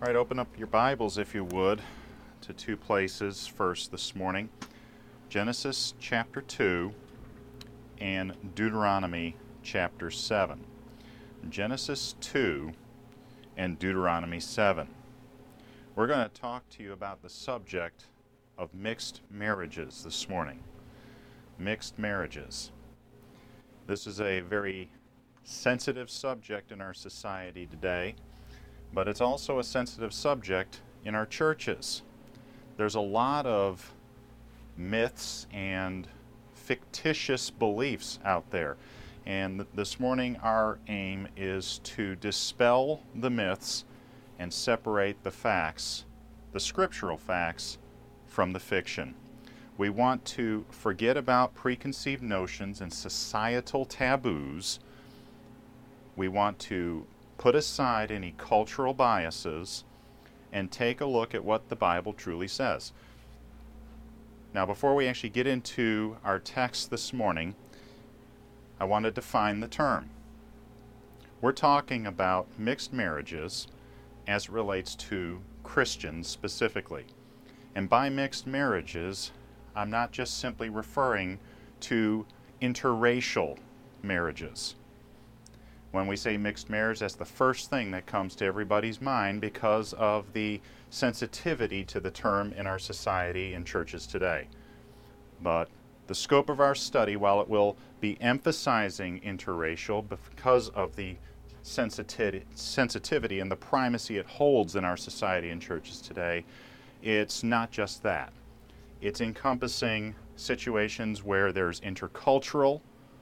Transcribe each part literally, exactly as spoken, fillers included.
All right, open up your Bibles, if you would, to two places first this morning. Genesis chapter two and Deuteronomy chapter seven. Genesis two and Deuteronomy seven. We're going to talk to you about the subject of mixed marriages this morning. Mixed marriages. This is a very sensitive subject in our society today, but it's also a sensitive subject in our churches. There's a lot of myths and fictitious beliefs out there. And th- this morning our aim is to dispel the myths and separate the facts, the scriptural facts, from the fiction. We want to forget about preconceived notions and societal taboos. We want to put aside any cultural biases and take a look at what the Bible truly says. Now, before we actually get into our text this morning, I want to define the term. We're talking about mixed marriages as it relates to Christians specifically. And by mixed marriages, I'm not just simply referring to interracial marriages. When we say mixed marriage, that's the first thing that comes to everybody's mind because of the sensitivity to the term in our society and churches today. But the scope of our study, while it will be emphasizing interracial because of the sensitivity, sensitivity and the primacy it holds in our society and churches today, it's not just that. It's encompassing situations where there's intercultural,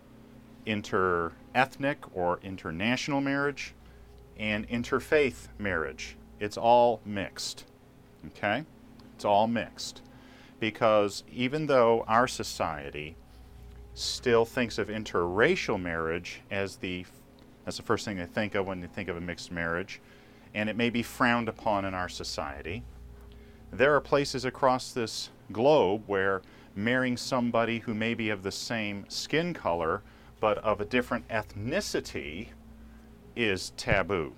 inter-ethnic or international marriage, and interfaith marriage. It's all mixed. Okay? It's all mixed. Because even though our society still thinks of interracial marriage as the that's the first thing they think of when they think of a mixed marriage, and it may be frowned upon in our society, there are places across this globe where marrying somebody who may be of the same skin color but of a different ethnicity is taboo.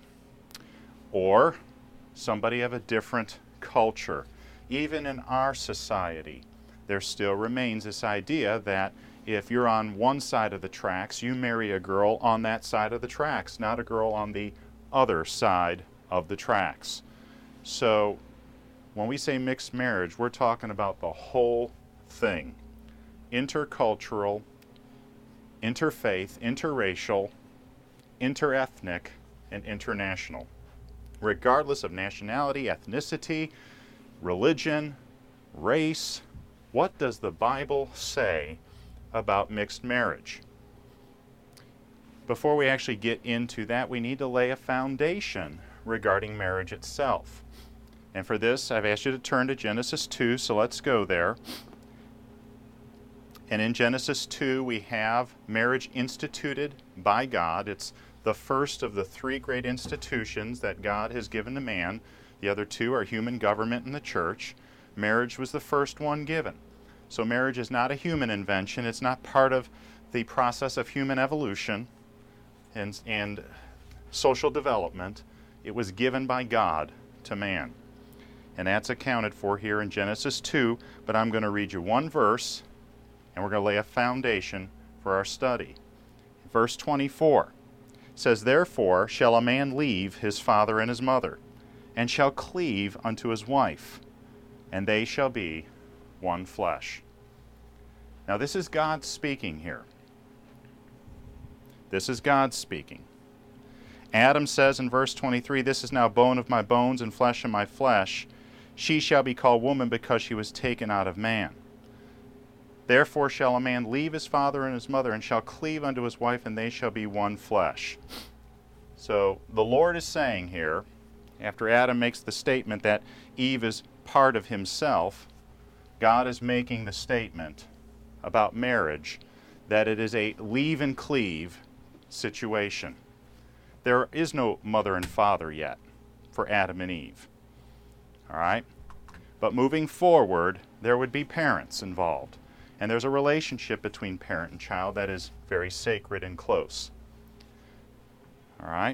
Or somebody of a different culture. Even in our society, there still remains this idea that if you're on one side of the tracks, you marry a girl on that side of the tracks, not a girl on the other side of the tracks. So when we say mixed marriage, we're talking about the whole thing. Intercultural, interfaith, interracial, interethnic, and international. Regardless of nationality, ethnicity, religion, race, what does the Bible say about mixed marriage? Before we actually get into that, we need to lay a foundation regarding marriage itself. And for this, I've asked you to turn to Genesis two, so let's go there. And in Genesis two, we have marriage instituted by God. It's the first of the three great institutions that God has given to man. The other two are human government and the church. Marriage was the first one given. So marriage is not a human invention. It's not part of the process of human evolution and, and social development. It was given by God to man. And that's accounted for here in Genesis two, but I'm going to read you one verse, and we're going to lay a foundation for our study. Verse twenty-four says, "Therefore shall a man leave his father and his mother, and shall cleave unto his wife, and they shall be one flesh." Now this is God speaking here. This is God speaking. Adam says in verse twenty-three, "This is now bone of my bones and flesh of my flesh. She shall be called woman because she was taken out of man. Therefore shall a man leave his father and his mother, and shall cleave unto his wife, and they shall be one flesh." So the Lord is saying here, after Adam makes the statement that Eve is part of himself, God is making the statement about marriage that it is a leave and cleave situation. There is no mother and father yet for Adam and Eve. All right? But moving forward, there would be parents involved. And there's a relationship between parent and child that is very sacred and close. All right?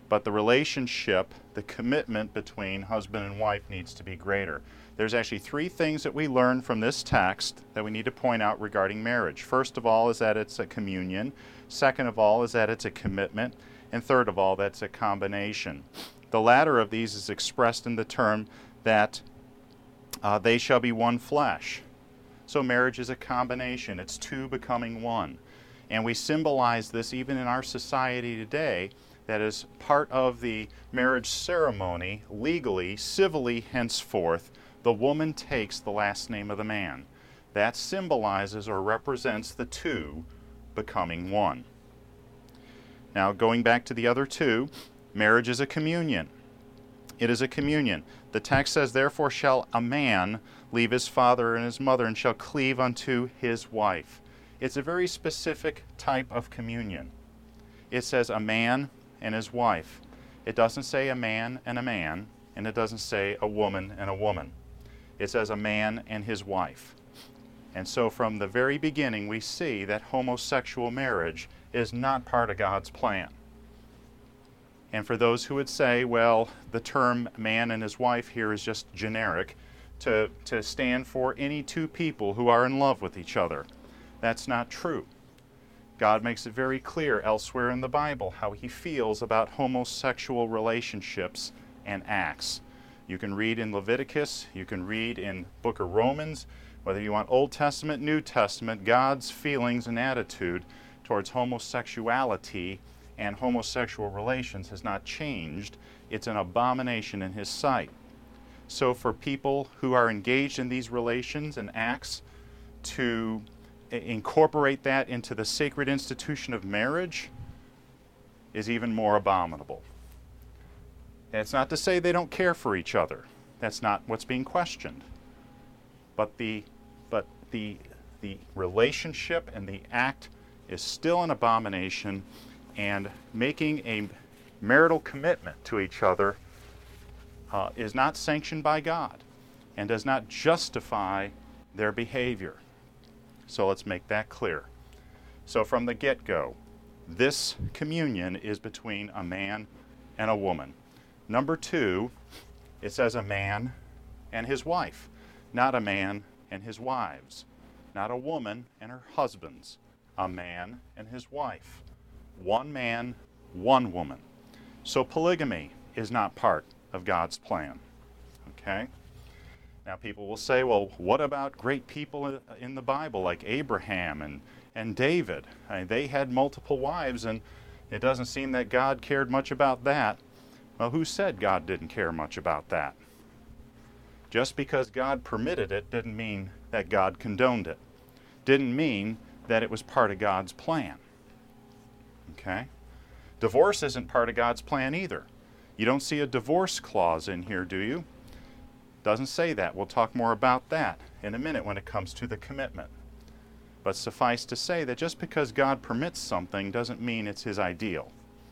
but the relationship, the commitment between husband and wife needs to be greater. There's actually three things that we learn from this text that we need to point out regarding marriage. First of all is that it's a communion. Second of all is that it's a commitment. And third of all, that's a combination. The latter of these is expressed in the term that uh, they shall be one flesh. So marriage is a combination. It's two becoming one. And we symbolize this even in our society today, that is part of the marriage ceremony, legally, civilly henceforth, the woman takes the last name of the man. That symbolizes or represents the two becoming one. Now, going back to the other two, marriage is a communion. It is a communion. The text says, therefore shall a man leave his father and his mother and shall cleave unto his wife. It's a very specific type of communion. It says a man and his wife. It doesn't say a man and a man, and it doesn't say a woman and a woman. It says a man and his wife. And so from the very beginning we see that homosexual marriage is not part of God's plan. And for those who would say, well, the term man and his wife here is just generic to, to stand for any two people who are in love with each other, that's not true. God makes it very clear elsewhere in the Bible how he feels about homosexual relationships and acts. You can read in Leviticus, you can read in book of Romans, whether you want Old Testament, New Testament, God's feelings and attitude towards homosexuality and homosexual relations has not changed. It's an abomination in his sight. So for people who are engaged in these relations and acts to incorporate that into the sacred institution of marriage is even more abominable. And it's not to say they don't care for each other. That's not what's being questioned. But the but the the relationship and the act is still an abomination, and making a marital commitment to each other uh, is not sanctioned by God and does not justify their behavior. So let's make that clear. So from the get-go, this communion is between a man and a woman. Number two, it says a man and his wife, not a man and his wives, not a woman and her husbands, a man and his wife. One man, one woman. So polygamy is not part of God's plan. Okay? Now people will say, well, what about great people in the Bible like Abraham and, and David? I mean, they had multiple wives, and it doesn't seem that God cared much about that. Well, who said God didn't care much about that? Just because God permitted it didn't mean that God condoned it. Didn't mean that it was part of God's plan. Okay? Divorce isn't part of God's plan either. You don't see a divorce clause in here, do you? Doesn't say that. We'll talk more about that in a minute when it comes to the commitment. But suffice to say that just because God permits something doesn't mean it's his ideal.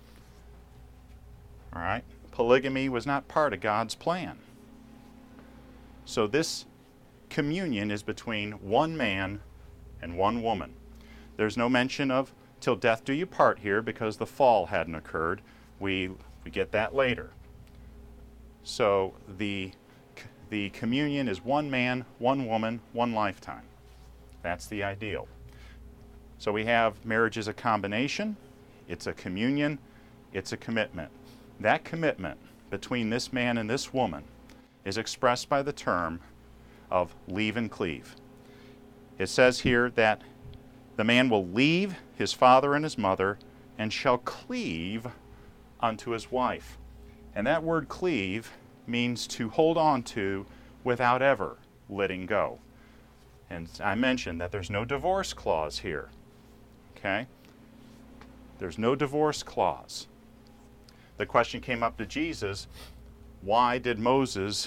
All right? Polygamy was not part of God's plan. So this communion is between one man and one woman. There's no mention of till death do you part here because the fall hadn't occurred. We, we get that later. So the The communion is one man, one woman, one lifetime. That's the ideal. So we have marriage is a combination, it's a communion, it's a commitment. That commitment between this man and this woman is expressed by the term of leave and cleave. It says here that the man will leave his father and his mother and shall cleave unto his wife. And that word cleave means to hold on to without ever letting go. And I mentioned that there's no divorce clause here. Okay? There's no divorce clause. The question came up to Jesus, why did Moses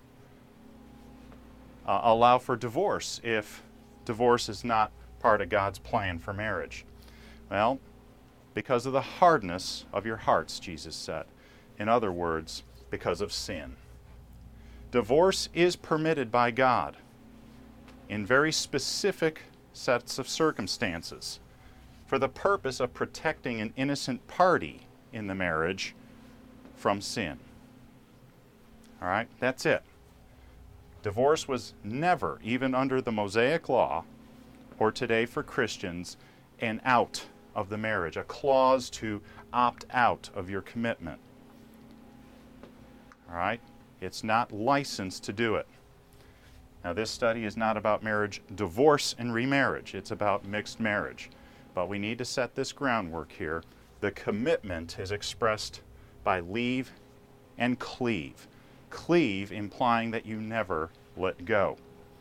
uh, allow for divorce if divorce is not part of God's plan for marriage? Well, because of the hardness of your hearts, Jesus said. In other words, because of sin. Divorce is permitted by God in very specific sets of circumstances for the purpose of protecting an innocent party in the marriage from sin. All right, that's it. Divorce was never, even under the Mosaic law, or today for Christians, an out of the marriage, a clause to opt out of your commitment. All right? It's not licensed to do it. Now, this study is not about marriage, divorce, and remarriage. It's about mixed marriage. But we need to set this groundwork here. The commitment is expressed by leave and cleave. Cleave implying that you never let go.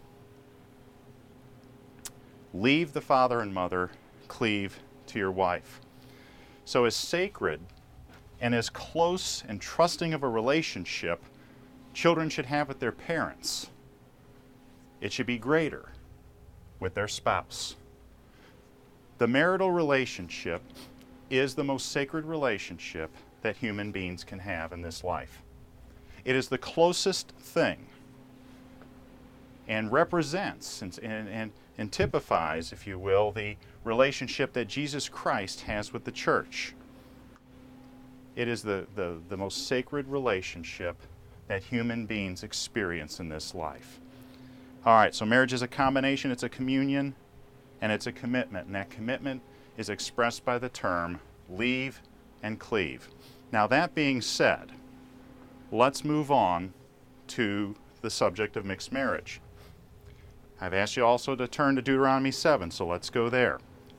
Leave the father and mother, cleave to your wife. So as sacred and as close and trusting of a relationship children should have with their parents, it should be greater with their spouse. The marital relationship is the most sacred relationship that human beings can have in this life. It is the closest thing and represents and, and, and, and typifies, if you will, the relationship that Jesus Christ has with the church. It is the, the, the most sacred relationship that human beings experience in this life. All right, so marriage is a combination, it's a communion, and it's a commitment. And that commitment is expressed by the term leave and cleave. Now, that being said, let's move on to the subject of mixed marriage. I've asked you also to turn to Deuteronomy seven, so let's go there.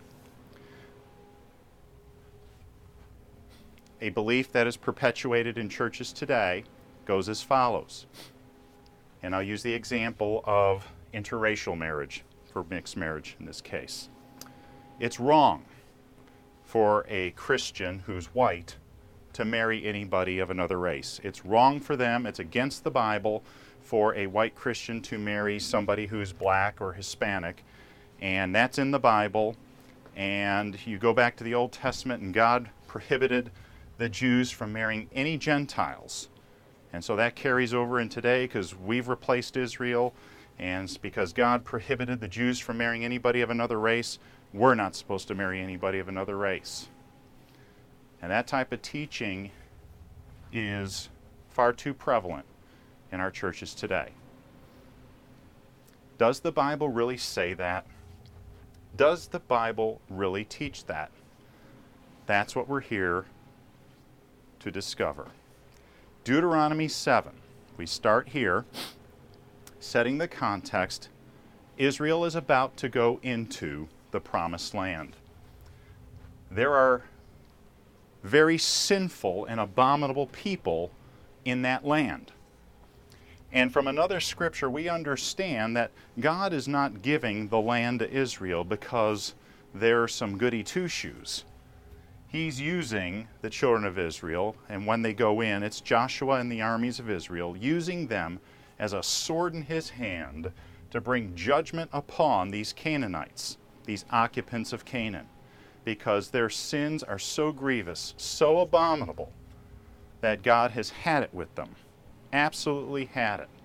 A belief that is perpetuated in churches today goes as follows. And I'll use the example of interracial marriage for mixed marriage in this case. It's wrong for a Christian who's white to marry anybody of another race. It's wrong for them, it's against the Bible for a white Christian to marry somebody who's black or Hispanic, and that's in the Bible. And you go back to the Old Testament and God prohibited the Jews from marrying any Gentiles. And so that carries over in today because we've replaced Israel, and because God prohibited the Jews from marrying anybody of another race, we're not supposed to marry anybody of another race. And that type of teaching is far too prevalent in our churches today. Does the Bible really say that? Does the Bible really teach that? That's what we're here to discover. Deuteronomy seven. We start here, setting the context. Israel is about to go into the promised land. There are very sinful and abominable people in that land. And from another scripture, we understand that God is not giving the land to Israel because there are some goody two-shoes. He's using the children of Israel, and when they go in, it's Joshua and the armies of Israel, using them as a sword in his hand to bring judgment upon these Canaanites, these occupants of Canaan, because their sins are so grievous, so abominable, that God has had it with them. Absolutely had it.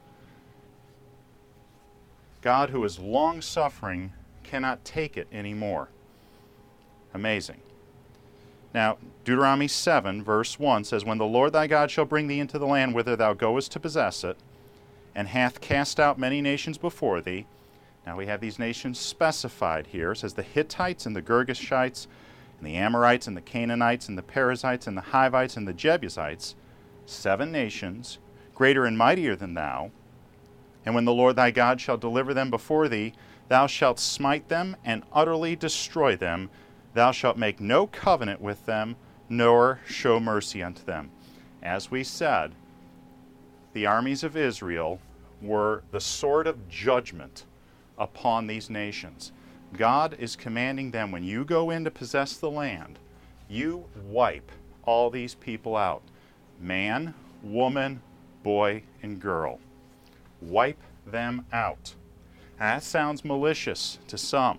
God, who is long-suffering, cannot take it anymore. Amazing. Now, Deuteronomy seven, verse one says, When the Lord thy God shall bring thee into the land whither thou goest to possess it, and hath cast out many nations before thee. Now we have these nations specified here. It says the Hittites and the Girgashites, and the Amorites and the Canaanites and the Perizzites and the Hivites and the Jebusites, seven nations, greater and mightier than thou. And when the Lord thy God shall deliver them before thee, thou shalt smite them and utterly destroy them. Thou shalt make no covenant with them, nor show mercy unto them. As we said, the armies of Israel were the sword of judgment upon these nations. God is commanding them, when you go in to possess the land, you wipe all these people out. Man, woman, boy, and girl. Wipe them out. That sounds malicious to some.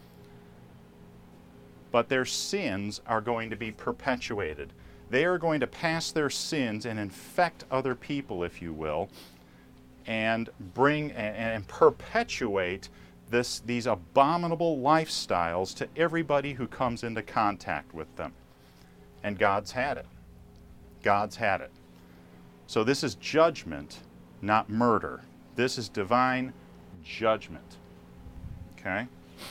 But their sins are going to be perpetuated. They are going to pass their sins and infect other people, if you will, and bring and, and perpetuate this, these abominable lifestyles to everybody who comes into contact with them. And God's had it. God's had it. So this is judgment, not murder. This is divine judgment. Okay?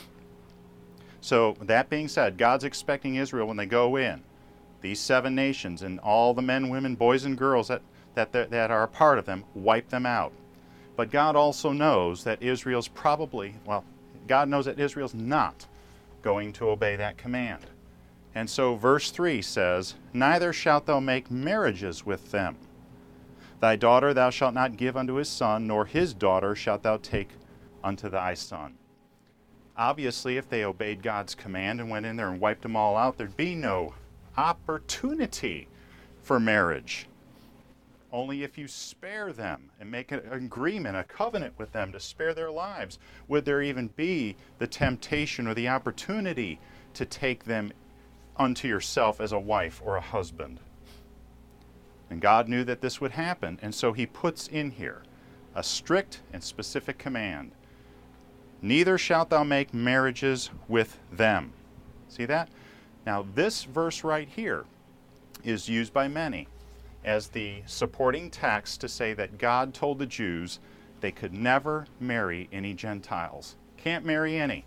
So that being said, God's expecting Israel when they go in, these seven nations and all the men, women, boys, and girls that, that, that are a part of them, wipe them out. But God also knows that Israel's probably, well, God knows that Israel's not going to obey that command. And so verse three says, "Neither shalt thou make marriages with them. Thy daughter thou shalt not give unto his son, nor his daughter shalt thou take unto thy son." Obviously, if they obeyed God's command and went in there and wiped them all out, there'd be no opportunity for marriage. Only if you spare them and make an agreement, a covenant with them to spare their lives, would there even be the temptation or the opportunity to take them unto yourself as a wife or a husband. And God knew that this would happen, and so he puts in here a strict and specific command. "Neither shalt thou make marriages with them." See that? Now this verse right here is used by many as the supporting text to say that God told the Jews they could never marry any Gentiles. Can't marry any.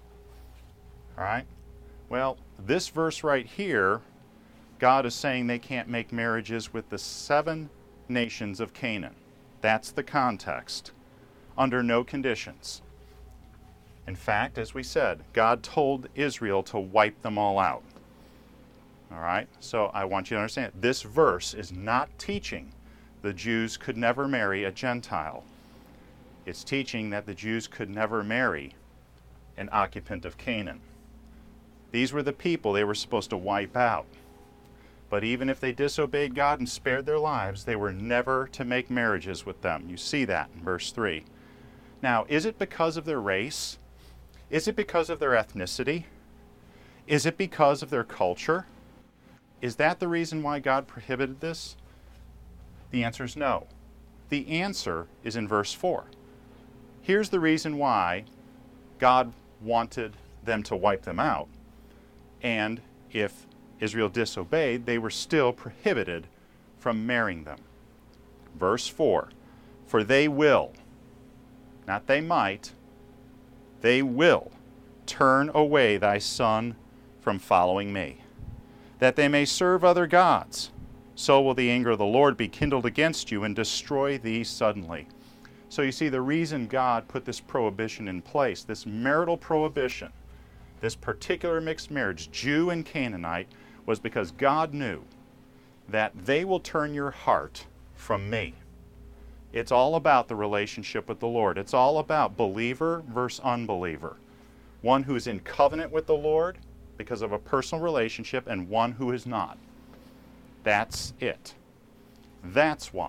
All right? Well, this verse right here, God is saying they can't make marriages with the seven nations of Canaan. That's the context. Under no conditions. In fact, as we said, God told Israel to wipe them all out. All right? So I want you to understand, this verse is not teaching the Jews could never marry a Gentile. It's teaching that the Jews could never marry an occupant of Canaan. These were the people they were supposed to wipe out. But even if they disobeyed God and spared their lives, they were never to make marriages with them. You see that in verse three. Now, is it because of their race? Is it because of their ethnicity? Is it because of their culture? Is that the reason why God prohibited this? The answer is no. The answer is in verse four. Here's the reason why God wanted them to wipe them out. And if Israel disobeyed, they were still prohibited from marrying them. Verse four, "For they will," not they might, they will turn away thy son from following me, that they may serve other gods. So will the anger of the Lord be kindled against you and destroy thee suddenly. So you see, the reason God put this prohibition in place, this marital prohibition, this particular mixed marriage, Jew and Canaanite, was because God knew that they will turn your heart from me. It's all about the relationship with the Lord. It's all about believer versus unbeliever. One who's in covenant with the Lord because of a personal relationship and one who is not. That's it. That's why.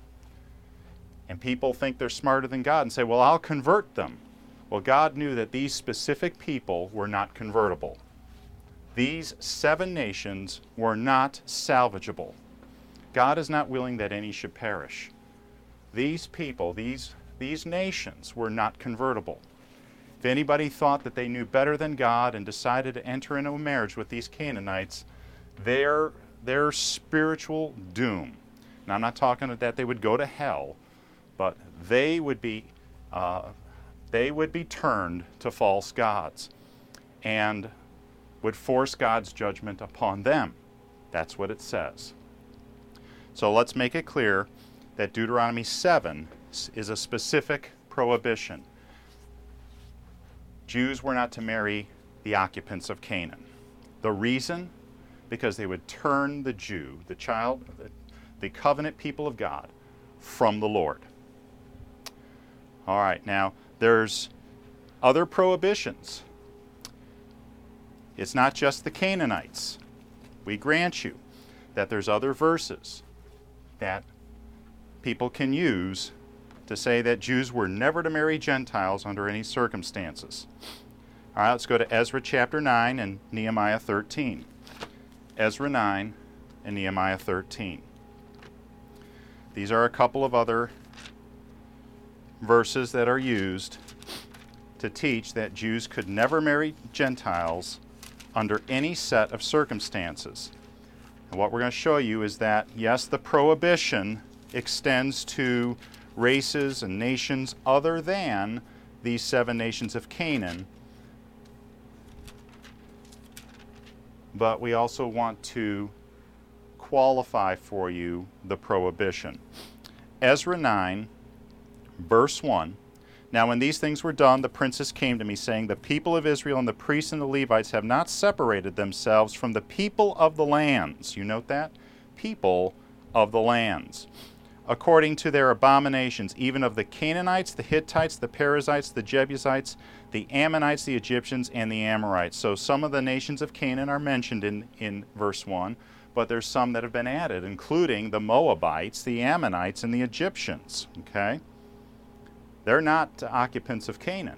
And people think they're smarter than God and say, well, I'll convert them. Well, God knew that these specific people were not convertible. These seven nations were not salvageable. God is not willing that any should perish. These people, these, these nations were not convertible. If anybody thought that they knew better than God and decided to enter into a marriage with these Canaanites, their, their spiritual doom. Now, I'm not talking that they would go to hell, but they would be uh, they would be turned to false gods and would force God's judgment upon them. That's what it says. So let's make it clear that Deuteronomy seven is a specific prohibition. Jews were not to marry the occupants of Canaan. The reason? Because they would turn the Jew, the child, the, the covenant people of God, from the Lord. All right, now there's other prohibitions. It's not just the Canaanites. We grant you that there's other verses that people can use to say that Jews were never to marry Gentiles under any circumstances. All right, let's go to Ezra chapter nine and Nehemiah thirteen. Ezra nine and Nehemiah thirteen. These are a couple of other verses that are used to teach that Jews could never marry Gentiles under any set of circumstances. And what we're going to show you is that, yes, the prohibition extends to races and nations other than these seven nations of Canaan. But we also want to qualify for you the prohibition. Ezra nine, verse one. Now when these things were done, the princes came to me, saying, the people of Israel and the priests and the Levites have not separated themselves from the people of the lands. You note that? People of the lands. According to their abominations, even of the Canaanites, the Hittites, the Perizzites, the Jebusites, the Ammonites, the Egyptians, and the Amorites. So some of the nations of Canaan are mentioned in, in verse one, but there's some that have been added, including the Moabites, the Ammonites, and the Egyptians. Okay? They're not occupants of Canaan.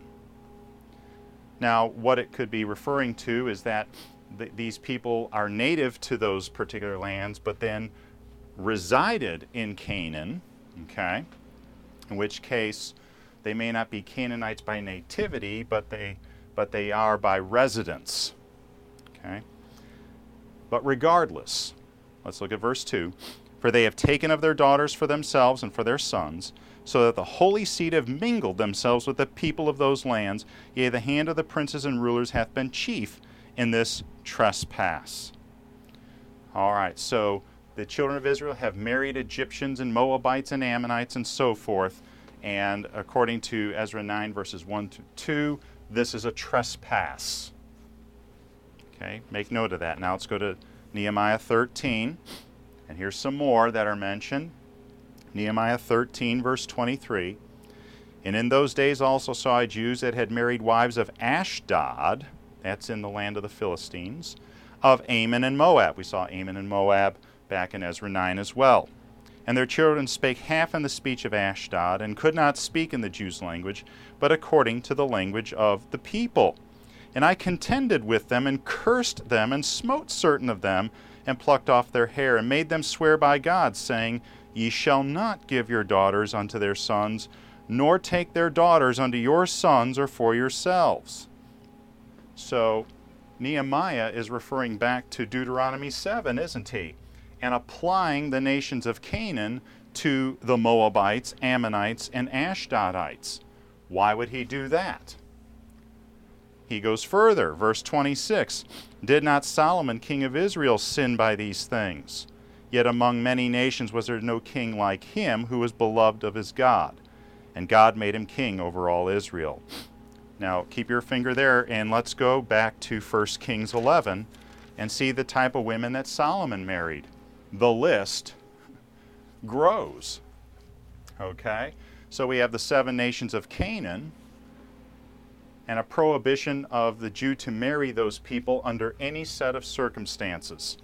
Now, what it could be referring to is that th- these people are native to those particular lands, but then resided in Canaan, okay? In which case, they may not be Canaanites by nativity, but they, but they are by residence, okay? But regardless, let's look at verse two. For they have taken of their daughters for themselves and for their sons, so that the holy seed have mingled themselves with the people of those lands. Yea, the hand of the princes and rulers hath been chief in this trespass. All right, so the children of Israel have married Egyptians and Moabites and Ammonites and so forth. And according to Ezra nine, verses one to two, this is a trespass. Okay, make note of that. Now let's go to Nehemiah thirteen. And here's some more that are mentioned. Nehemiah thirteen, verse twenty-three. And in those days also saw I Jews that had married wives of Ashdod, that's in the land of the Philistines, of Ammon and Moab. We saw Ammon and Moab back in Ezra nine as well. And their children spake half in the speech of Ashdod, and could not speak in the Jews' language, but according to the language of the people. And I contended with them, and cursed them, and smote certain of them, and plucked off their hair, and made them swear by God, saying, Ye shall not give your daughters unto their sons, nor take their daughters unto your sons or for yourselves. So Nehemiah is referring back to Deuteronomy seven, isn't he? And applying the nations of Canaan to the Moabites, Ammonites, and Ashdodites. Why would he do that? He goes further, verse twenty-six. Did not Solomon, king of Israel, sin by these things? Yet among many nations was there no king like him, who was beloved of his God. And God made him king over all Israel. Now, keep your finger there, and let's go back to First Kings eleven and see the type of women that Solomon married. The list grows. Okay? So we have the seven nations of Canaan, and a prohibition of the Jew to marry those people under any set of circumstances.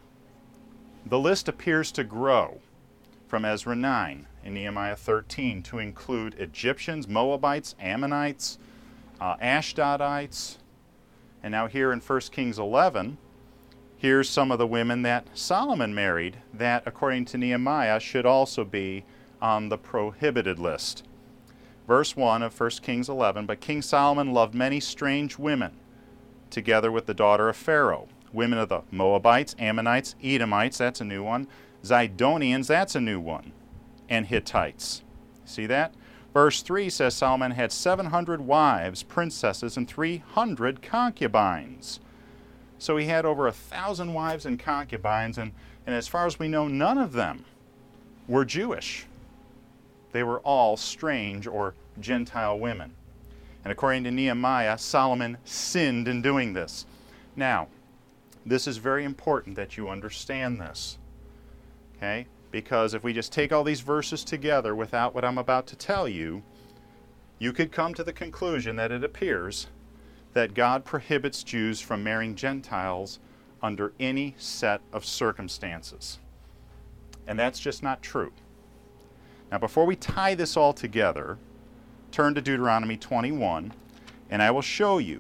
The list appears to grow from Ezra nine and Nehemiah thirteen to include Egyptians, Moabites, Ammonites, uh, Ashdodites, and now here in First Kings eleven, here's some of the women that Solomon married that, according to Nehemiah, should also be on the prohibited list. Verse one of First Kings eleven, But King Solomon loved many strange women, together with the daughter of Pharaoh, women of the Moabites, Ammonites, Edomites, that's a new one, Zidonians, that's a new one, and Hittites. See that? Verse three says Solomon had seven hundred wives, princesses, and three hundred concubines. So he had over a thousand wives and concubines, and, and as far as we know, none of them were Jewish. They were all strange or Gentile women. And according to Nehemiah, Solomon sinned in doing this. Now, this is very important that you understand this. Okay? Because if we just take all these verses together without what I'm about to tell you, you could come to the conclusion that it appears that God prohibits Jews from marrying Gentiles under any set of circumstances. And that's just not true. Now, before we tie this all together, turn to Deuteronomy twenty-one, and I will show you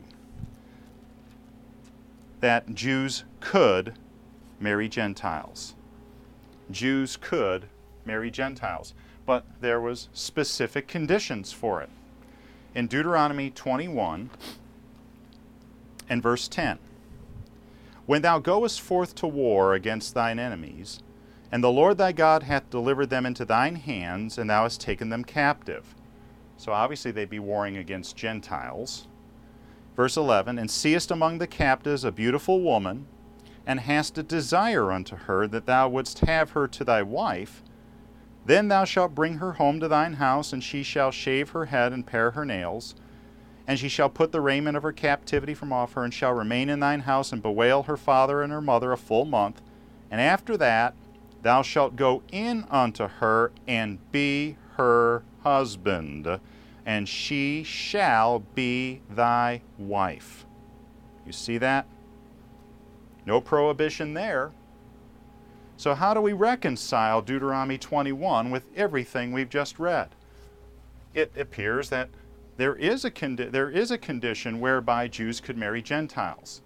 that Jews could marry Gentiles. Jews could marry Gentiles, but there was specific conditions for it. In Deuteronomy twenty-one and verse ten, When thou goest forth to war against thine enemies, And the Lord thy God hath delivered them into thine hands, and thou hast taken them captive. So obviously they'd be warring against Gentiles. Verse eleven, and seest among the captives a beautiful woman, and hast a desire unto her, that thou wouldst have her to thy wife. Then thou shalt bring her home to thine house, and she shall shave her head and pare her nails. And she shall put the raiment of her captivity from off her, and shall remain in thine house, and bewail her father and her mother a full month. And after that thou shalt go in unto her, and be her husband, and she shall be thy wife. You see that? No prohibition there. So how do we reconcile Deuteronomy twenty-one with everything we've just read? It appears that there is a condi- there is a condition whereby Jews could marry Gentiles.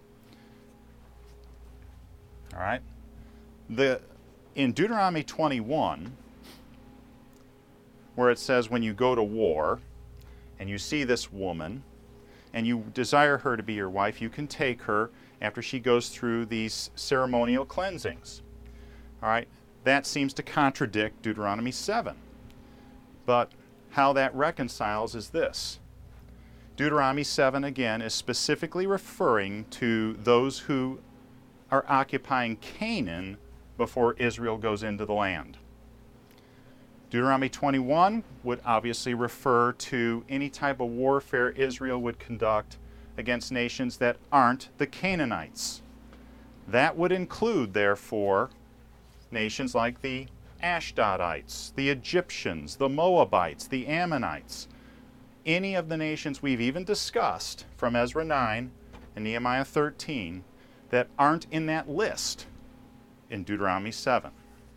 All right? The in Deuteronomy twenty-one, where it says when you go to war and you see this woman and you desire her to be your wife, you can take her after she goes through these ceremonial cleansings. All right? That seems to contradict Deuteronomy seven. But how that reconciles is this. Deuteronomy seven, again, is specifically referring to those who are occupying Canaan before Israel goes into the land. Deuteronomy twenty-one would obviously refer to any type of warfare Israel would conduct against nations that aren't the Canaanites. That would include, therefore, nations like the Ashdodites, the Egyptians, the Moabites, the Ammonites, any of the nations we've even discussed from Ezra nine and Nehemiah thirteen that aren't in that list in Deuteronomy seven.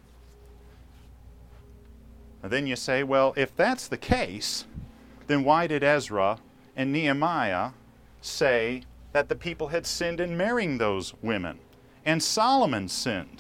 And then you say, well, if that's the case, then why did Ezra and Nehemiah say that the people had sinned in marrying those women? And Solomon sinned.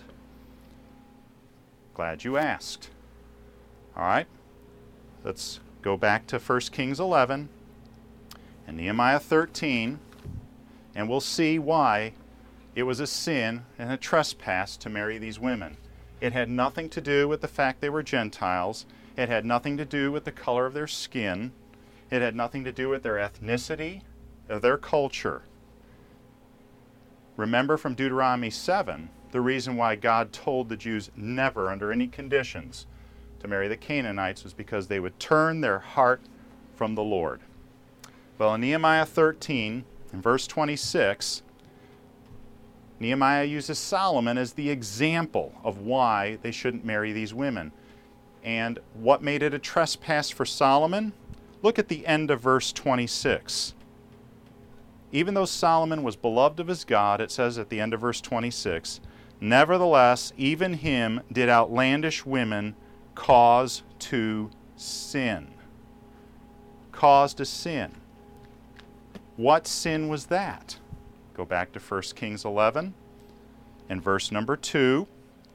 Glad you asked. All right, let's go back to First Kings eleven and Nehemiah thirteen, and we'll see why it was a sin and a trespass to marry these women. It had nothing to do with the fact they were Gentiles. It had nothing to do with the color of their skin. It had nothing to do with their ethnicity or their culture. Remember from Deuteronomy seven, the reason why God told the Jews never, under any conditions, to marry the Canaanites was because they would turn their heart from the Lord. Well, in Nehemiah thirteen, in verse twenty-six, Nehemiah uses Solomon as the example of why they shouldn't marry these women. And what made it a trespass for Solomon? Look at the end of verse twenty-six. Even though Solomon was beloved of his God, it says at the end of verse twenty-six, nevertheless, even him did outlandish women cause to sin. Cause to sin. What sin was that? Go back to First Kings eleven and verse number two.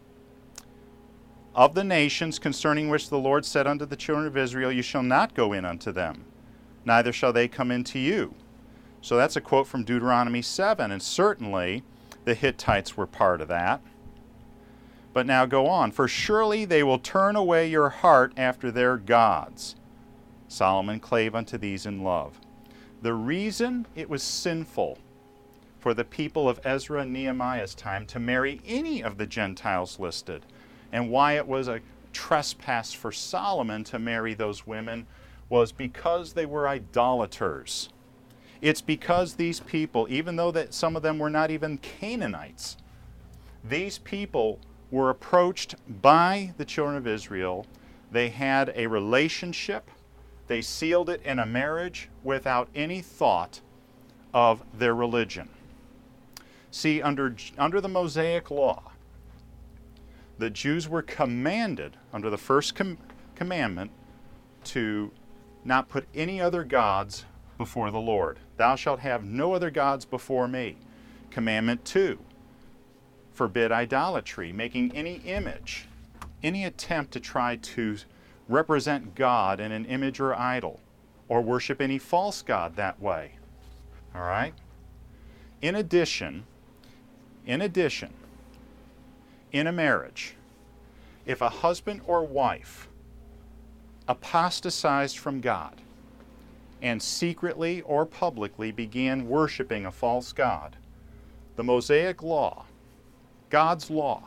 Of the nations concerning which the Lord said unto the children of Israel, you shall not go in unto them, neither shall they come into you. So that's a quote from Deuteronomy seven, and certainly the Hittites were part of that. But now go on. For surely they will turn away your heart after their gods. Solomon clave unto these in love. The reason it was sinful for the people of Ezra and Nehemiah's time to marry any of the Gentiles listed, and why it was a trespass for Solomon to marry those women, was because they were idolaters. It's because these people, even though that some of them were not even Canaanites, these people were approached by the children of Israel. They had a relationship. They sealed it in a marriage without any thought of their religion. See, under, under the Mosaic law, the Jews were commanded, under the first com- commandment, to not put any other gods before the Lord. Thou shalt have no other gods before me. Commandment two, forbid idolatry, making any image, any attempt to try to represent God in an image or idol, or worship any false god that way. All right? In addition, in addition, in a marriage, if a husband or wife apostatized from God and secretly or publicly began worshiping a false god, the Mosaic law, God's law,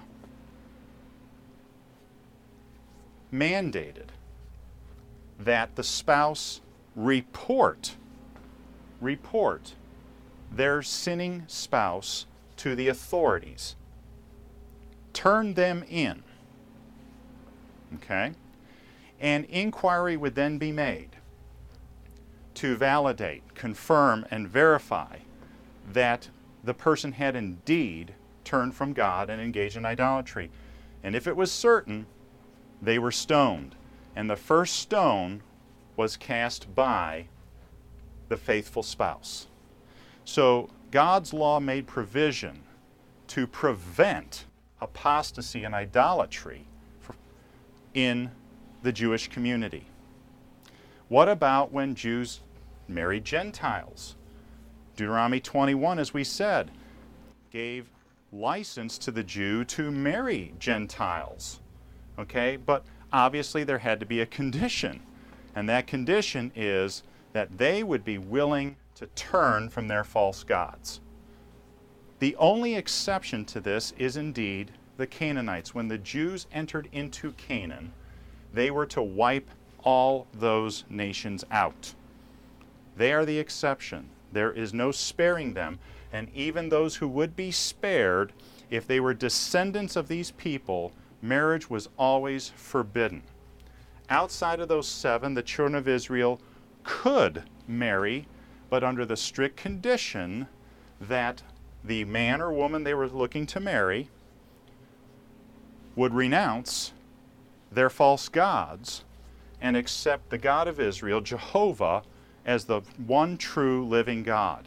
mandated that the spouse report, report their sinning spouse to the authorities. Turn them in. Okay? An inquiry would then be made to validate, confirm, and verify that the person had indeed turned from God and engaged in idolatry. And if it was certain, they were stoned. And the first stone was cast by the faithful spouse. So God's law made provision to prevent apostasy and idolatry in the Jewish community. What about when Jews married Gentiles? Deuteronomy twenty-one, as we said, gave license to the Jew to marry Gentiles. Okay, but obviously there had to be a condition, and that condition is that they would be willing to turn from their false gods. The only exception to this is indeed the Canaanites. When the Jews entered into Canaan, they were to wipe all those nations out. They are the exception. There is no sparing them, and even those who would be spared, if they were descendants of these people, marriage was always forbidden. Outside of those seven, the children of Israel could marry, but under the strict condition that the man or woman they were looking to marry would renounce their false gods and accept the God of Israel, Jehovah, as the one true living God.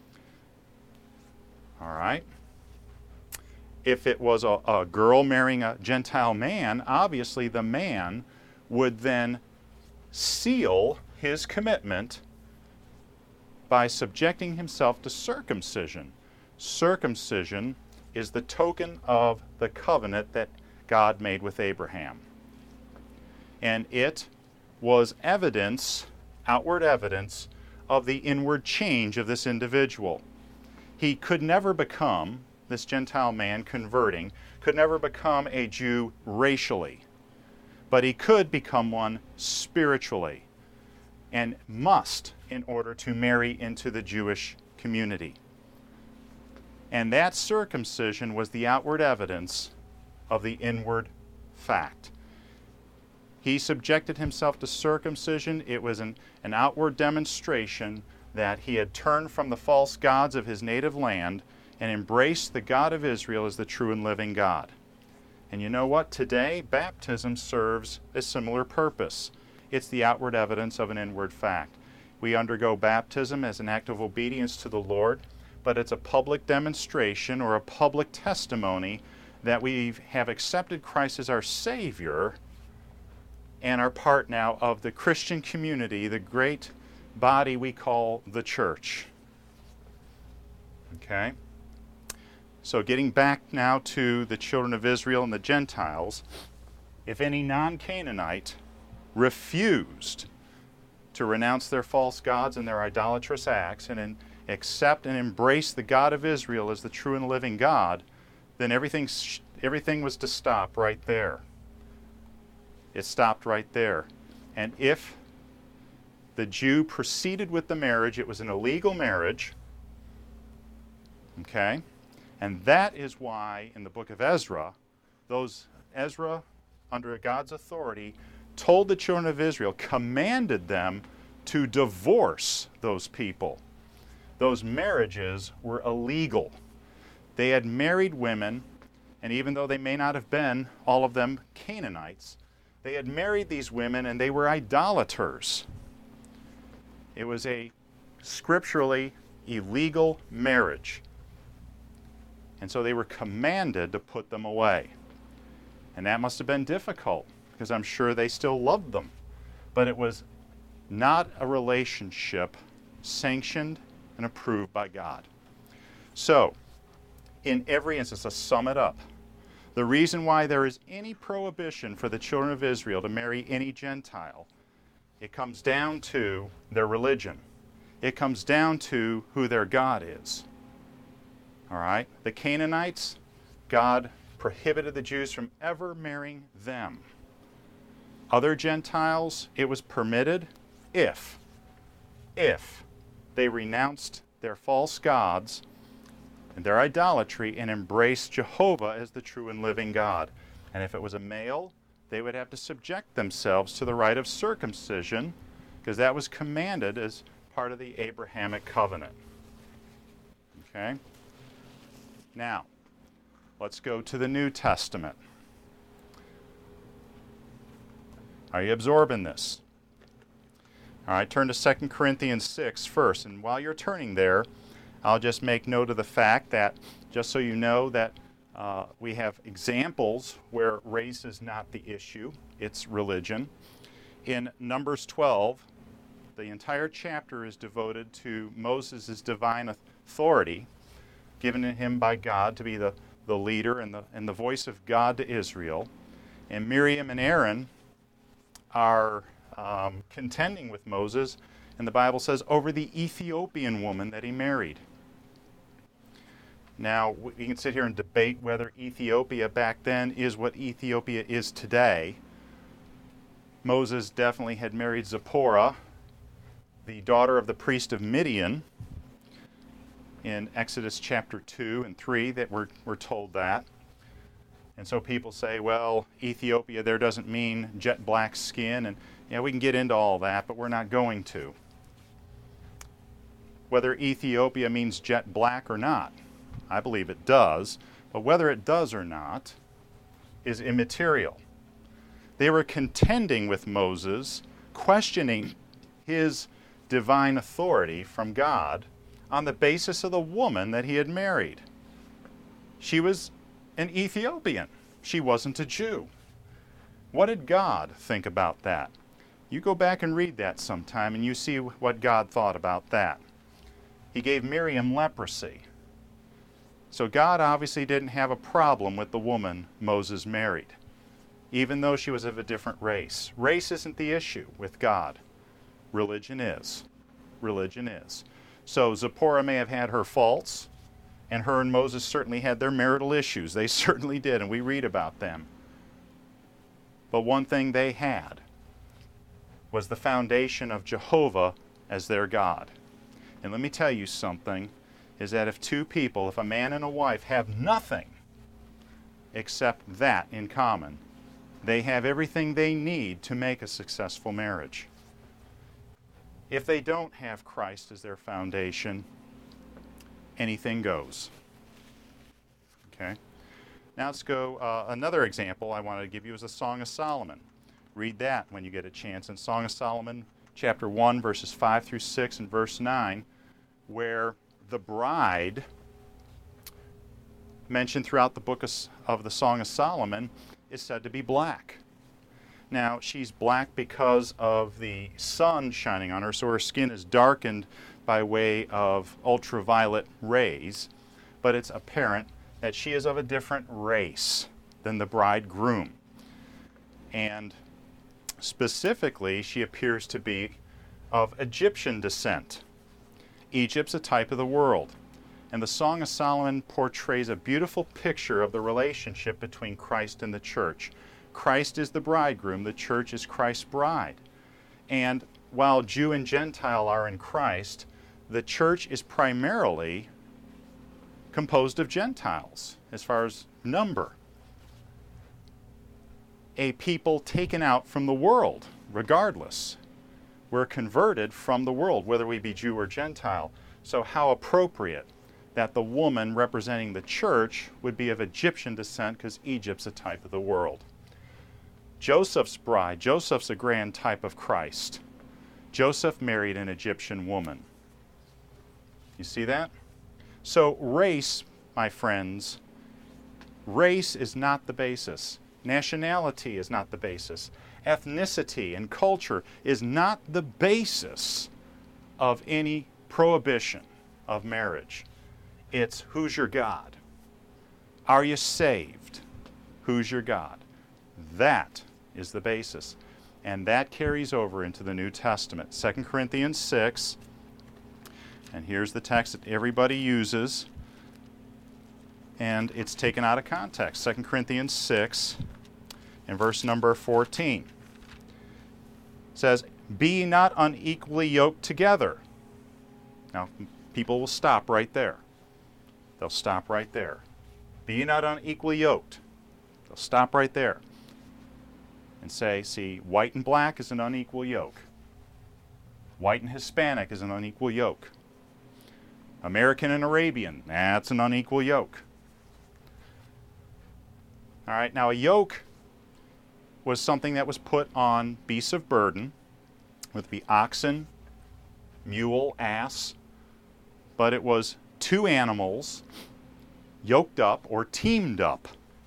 All right? If it was a, a girl marrying a Gentile man, obviously the man would then seal his commitment by subjecting himself to circumcision. Circumcision is the token of the covenant that God made with Abraham. And it was evidence, outward evidence, of the inward change of this individual. He could never become, this Gentile man converting, could never become a Jew racially, but he could become one spiritually, and must in order to marry into the Jewish community. And that circumcision was the outward evidence of the inward fact. He subjected himself to circumcision. It was an, an outward demonstration that he had turned from the false gods of his native land and embraced the God of Israel as the true and living God. And you know what? Today, baptism serves a similar purpose. It's the outward evidence of an inward fact. We undergo baptism as an act of obedience to the Lord, but it's a public demonstration or a public testimony that we have accepted Christ as our Savior and are part now of the Christian community, the great body we call the church. Okay? So getting back now to the children of Israel and the Gentiles, if any non-Canaanite refused to renounce their false gods and their idolatrous acts and in, accept and embrace the God of Israel as the true and living God, then everything, everything was to stop right there. It stopped right there. And if the Jew proceeded with the marriage, it was an illegal marriage. Okay? And that is why in the book of Ezra, those Ezra, under God's authority, told the children of Israel, commanded them to divorce those people. Those marriages were illegal. They had married women, and even though they may not have been, all of them, Canaanites, they had married these women and they were idolaters. It was a scripturally illegal marriage. And so they were commanded to put them away. And that must have been difficult, because I'm sure they still loved them. But it was not a relationship sanctioned and approved by God. So, in every instance, to sum it up, The reason why there is any prohibition for the children of Israel to marry any Gentile, it comes down to their religion. It comes down to who their God is. All right? The Canaanites, God prohibited the Jews from ever marrying them. Other Gentiles, it was permitted if, if they renounced their false gods and their idolatry and embraced Jehovah as the true and living God. And if it was a male, they would have to subject themselves to the rite of circumcision, because that was commanded as part of the Abrahamic covenant. Okay? Now, let's go to the New Testament. Are you absorbing this? All right, turn to Second Corinthians six first. And while you're turning there, I'll just make note of the fact that, just so you know, that uh, we have examples where race is not the issue, it's religion. In Numbers twelve, the entire chapter is devoted to Moses' divine authority, given to him by God to be the, the leader and the, and the voice of God to Israel. And Miriam and Aaron are um, contending with Moses, and the Bible says, over the Ethiopian woman that he married. Now, we can sit here and debate whether Ethiopia back then is what Ethiopia is today. Moses definitely had married Zipporah, the daughter of the priest of Midian, in Exodus chapter two and three, that we're, we're told that. And so people say, well, Ethiopia there doesn't mean jet black skin, and yeah, we can get into all that, but we're not going to. Whether Ethiopia means jet black or not, I believe it does, but whether it does or not is immaterial. They were contending with Moses, questioning his divine authority from God on the basis of the woman that he had married. She was an Ethiopian. She wasn't a Jew. What did God think about that? You go back and read that sometime and you see what God thought about that. He gave Miriam leprosy. So God obviously didn't have a problem with the woman Moses married, even though she was of a different race. Race isn't the issue with God. Religion is. Religion is. So Zipporah may have had her faults, and her and Moses certainly had their marital issues. They certainly did, and we read about them. But one thing they had was the foundation of Jehovah as their God. And let me tell you something, is that if two people, if a man and a wife, have nothing except that in common, they have everything they need to make a successful marriage. If they don't have Christ as their foundation, anything goes. Okay? Now let's go, uh, another example I wanted to give you is the Song of Solomon. Read that when you get a chance. In Song of Solomon, chapter one, verses five through six and verse nine, where the bride, mentioned throughout the book of, of the Song of Solomon, is said to be black. Now, she's black because of the sun shining on her, so her skin is darkened by way of ultraviolet rays, but it's apparent that she is of a different race than the bridegroom. And specifically, she appears to be of Egyptian descent. Egypt's a type of the world. And the Song of Solomon portrays a beautiful picture of the relationship between Christ and the church. Christ is the bridegroom, the church is Christ's bride. And while Jew and Gentile are in Christ, the church is primarily composed of Gentiles, as far as number. A people taken out from the world, regardless. We're converted from the world, whether we be Jew or Gentile. So how appropriate that the woman representing the church would be of Egyptian descent, because Egypt's a type of the world. Joseph's bride, Joseph's a grand type of Christ. Joseph married an Egyptian woman. You see that? So race, my friends, race is not the basis. Nationality is not the basis. Ethnicity and culture is not the basis of any prohibition of marriage. It's who's your God? Are you saved? Who's your God? That is the basis. And that carries over into the New Testament. Second Corinthians six, and here's the text that everybody uses, and it's taken out of context. Second Corinthians six, and verse number fourteen. It says, "Be ye not unequally yoked together." Now, people will stop right there. They'll stop right there. Be ye not unequally yoked. They'll stop right there and say, see, white and black is an unequal yoke. White and Hispanic is an unequal yoke. American and Arabian, that's an unequal yoke. All right, now a yoke was something that was put on beasts of burden, with the oxen, mule, ass, but it was two animals yoked up or teamed up.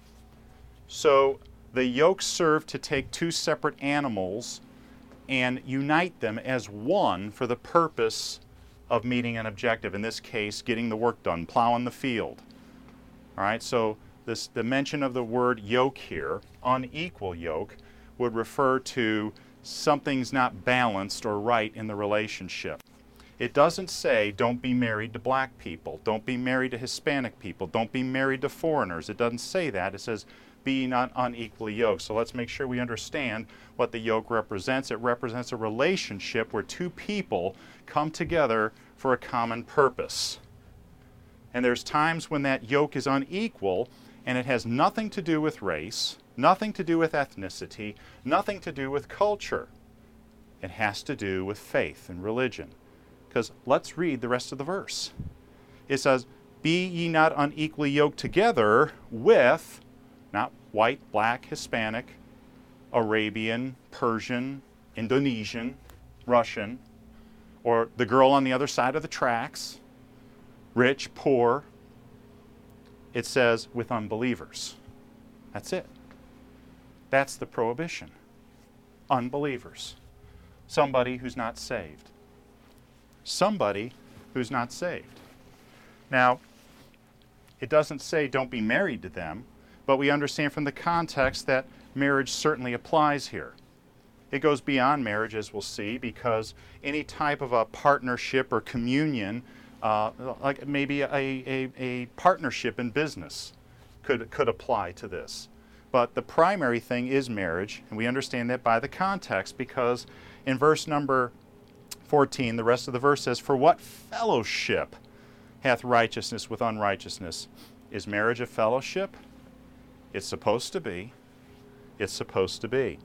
So the yoke served to take two separate animals and unite them as one for the purpose of meeting an objective. In this case, getting the work done, plowing the field. All right, so this, the mention of the word yoke here, unequal yoke, would refer to something's not balanced or right in the relationship. It doesn't say don't be married to black people, don't be married to Hispanic people, don't be married to foreigners. It doesn't say that. It says be not unequally yoked. So let's make sure we understand what the yoke represents. It represents a relationship where two people come together for a common purpose. And there's times when that yoke is unequal, and it has nothing to do with race, nothing to do with ethnicity, nothing to do with culture. It has to do with faith and religion. Because let's read the rest of the verse. It says, "Be ye not unequally yoked together with," not white, black, Hispanic, Arabian, Persian, Indonesian, Russian, or the girl on the other side of the tracks, rich, poor. It says, with unbelievers. That's it. That's the prohibition. Unbelievers. Somebody who's not saved. Somebody who's not saved. Now, it doesn't say don't be married to them, but we understand from the context that marriage certainly applies here. It goes beyond marriage, as we'll see, because any type of a partnership or communion, uh, like maybe a, a, a partnership in business, could, could apply to this. But the primary thing is marriage, and we understand that by the context, because in verse number fourteen, the rest of the verse says, "For what fellowship hath righteousness with unrighteousness?" Is marriage a fellowship? It's supposed to be. It's supposed to be.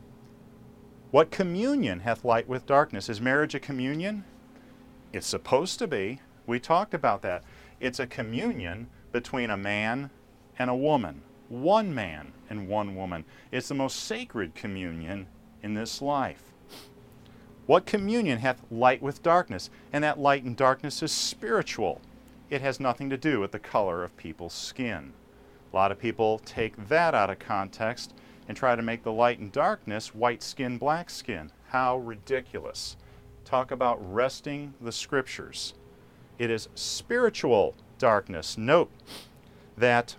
What communion hath light with darkness? Is marriage a communion? It's supposed to be. We talked about that. It's a communion between a man and a woman. One man and one woman. It's the most sacred communion in this life. What communion hath light with darkness? And that light and darkness is spiritual. It has nothing to do with the color of people's skin. A lot of people take that out of context and try to make the light and darkness white skin, black skin. How ridiculous. Talk about wresting the scriptures. It is spiritual darkness. Note that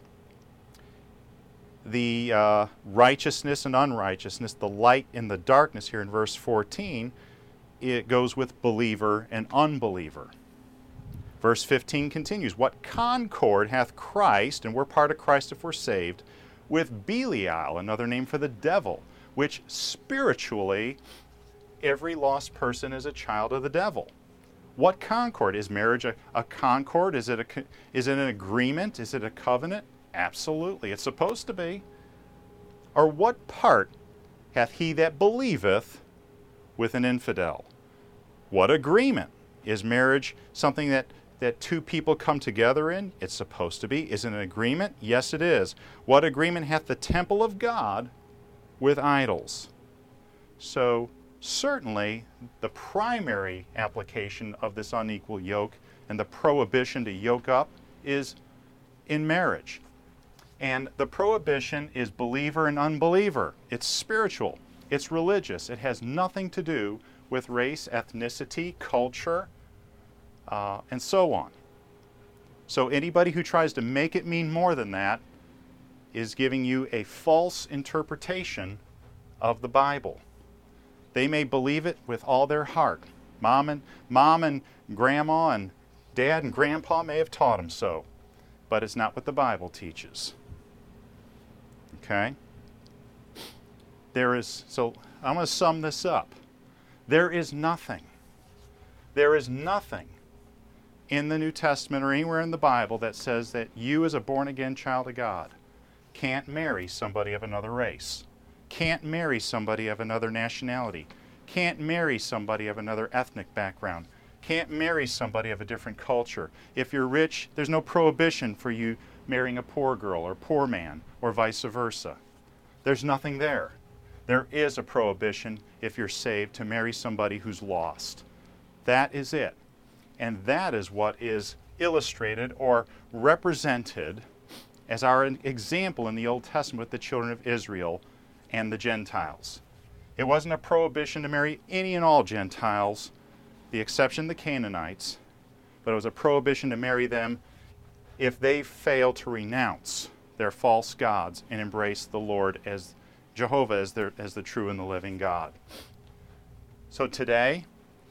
the uh, righteousness and unrighteousness, the light and the darkness here in verse fourteen, it goes with believer and unbeliever. Verse fifteen continues, "What concord hath Christ," and we're part of Christ if we're saved, "with Belial," another name for the devil, which spiritually every lost person is a child of the devil. What concord? Is marriage a, a concord? Is it, a, is it an agreement? Is it a covenant? Absolutely. It's supposed to be. Or what part hath he that believeth with an infidel? What agreement? Is marriage something that, that two people come together in? It's supposed to be. Is it an agreement? Yes, it is. What agreement hath the temple of God with idols? So, certainly, the primary application of this unequal yoke and the prohibition to yoke up is in marriage. And the prohibition is believer and unbeliever. It's spiritual. It's religious. It has nothing to do with race, ethnicity, culture, uh, and so on. So anybody who tries to make it mean more than that is giving you a false interpretation of the Bible. They may believe it with all their heart. Mom and, mom and grandma and dad and grandpa may have taught them so, but it's not what the Bible teaches. Okay? There is, so I'm going to sum this up. There is nothing, there is nothing in the New Testament or anywhere in the Bible that says that you as a born-again child of God can't marry somebody of another race, can't marry somebody of another nationality, can't marry somebody of another ethnic background, can't marry somebody of a different culture. If you're rich, there's no prohibition for you marrying a poor girl or poor man or vice versa. There's nothing there. There is a prohibition, if you're saved, to marry somebody who's lost. That is it. And that is what is illustrated or represented as our example in the Old Testament with the children of Israel and the Gentiles. It wasn't a prohibition to marry any and all Gentiles, the exception the Canaanites, but it was a prohibition to marry them if they fail to renounce their false gods and embrace the Lord as Jehovah as, their, as the true and the living God. So today,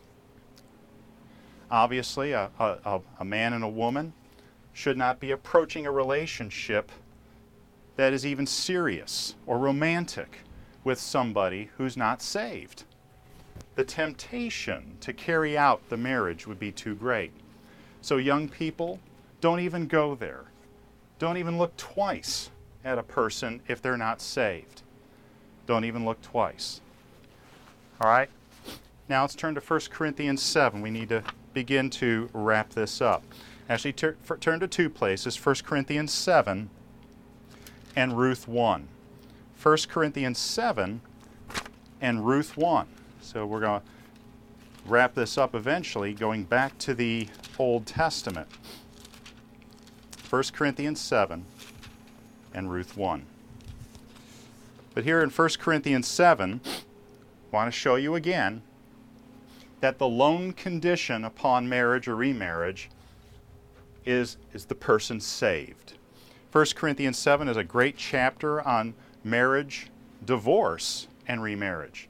obviously, a, a, a man and a woman should not be approaching a relationship that is even serious or romantic with somebody who's not saved. The temptation to carry out the marriage would be too great. So young people, don't even go there. Don't even look twice at a person if they're not saved. Don't even look twice. All right? Now let's turn to First Corinthians seven. We need to begin to wrap this up. Actually, ter- for, turn to two places, First Corinthians seven and Ruth one. First Corinthians seven and Ruth one. So we're going to wrap this up eventually, going back to the Old Testament. First Corinthians seven and Ruth one. But here in First Corinthians seven, I want to show you again that the lone condition upon marriage or remarriage is, is the person saved. First Corinthians seven is a great chapter on marriage, divorce, and remarriage.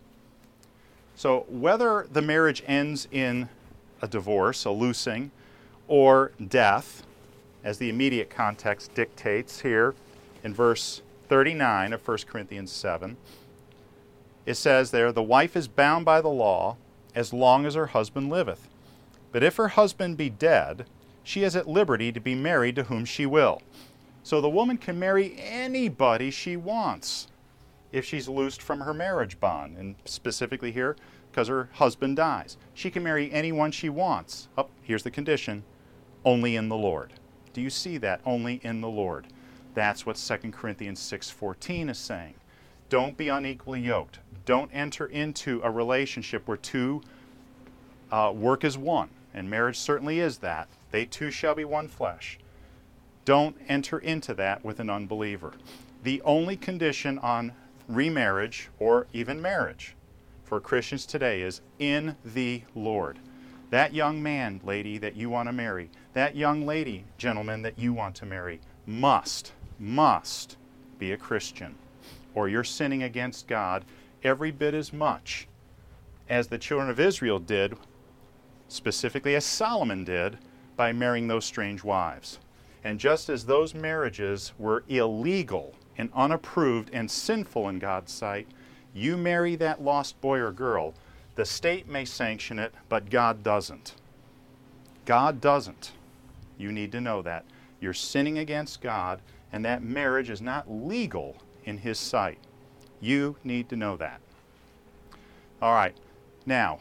So whether the marriage ends in a divorce, a loosing, or death, as the immediate context dictates here in verse thirty-nine of First Corinthians seven, it says there, the wife is bound by the law as long as her husband liveth. But if her husband be dead, she is at liberty to be married to whom she will. So the woman can marry anybody she wants if she's loosed from her marriage bond, and specifically here, because her husband dies. She can marry anyone she wants. Oh, here's the condition, only in the Lord. Do you see that? Only in the Lord. That's what Second Corinthians six fourteen is saying. Don't be unequally yoked. Don't enter into a relationship where two uh, work as one, and marriage certainly is that. They two shall be one flesh. Don't enter into that with an unbeliever. The only condition on remarriage or even marriage for Christians today is in the Lord. That young man, lady, that you want to marry, that young lady, gentleman, that you want to marry, must, must be a Christian, or you're sinning against God every bit as much as the children of Israel did, specifically as Solomon did, by marrying those strange wives. And just as those marriages were illegal and unapproved and sinful in God's sight, you marry that lost boy or girl, the state may sanction it, but God doesn't. God doesn't. You need to know that. You're sinning against God, and that marriage is not legal in His sight. You need to know that. All right. Now,